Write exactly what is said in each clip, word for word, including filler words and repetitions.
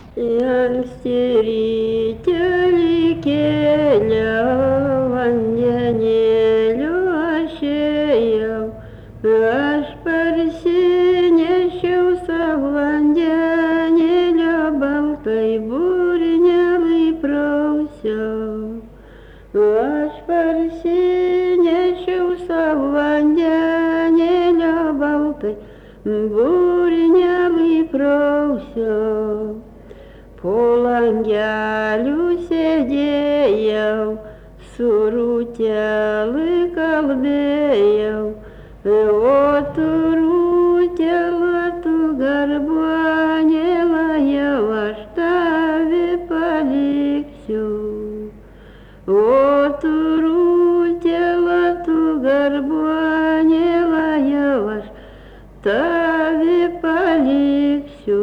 į anksti rytelį kėliau, vandenėliu aš ėjau, aš parsinešiau savo vandenėlio, baltai burnelį prausiau. Aš parsinešiau savo vandenėlio, baltai burnelį prausiau. Po langeliu sėdėjau, su Rūtele kalbėjau, o tu Rūtele, tu garbuonėla, jau aš tave paliksiu. O tu Rūtele, tu garbuonėla, jau aš tave paliksiu.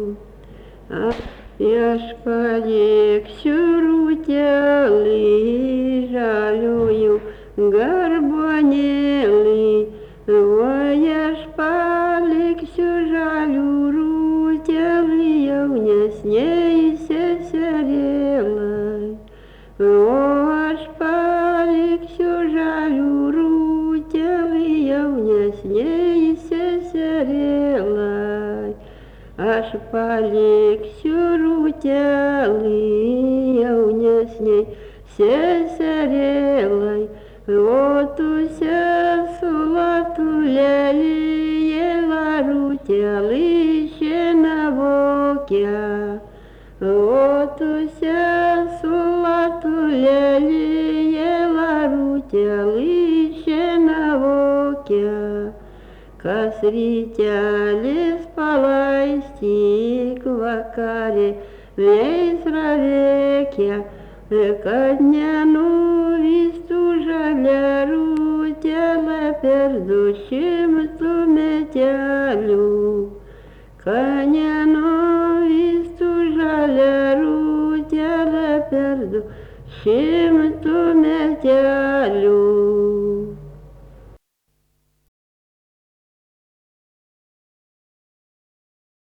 Aš paliksiu Rūtelį, žaliųjų garbuonėlį, oi aš paliksiu žalių Rūtelį, jaunesnei seserėlai. O aš paliksiu žalių Rūtelį, jaunesnei seserėlai. Aš paliksiu Rūtelį, jaunesnei seserėlai, o tu sesula, tu lelijėla, Rūtelį šienavokia. O tu sesula, tu lelijėla, Rūtelį šienavokia. Kas rytelis palaistyk, vakarė veisra veikia, kad nenuvystų žalia Rūtelė per du šimtų metelių. Kad nenuvystų žalia Rūtelė per du šimtų metelių.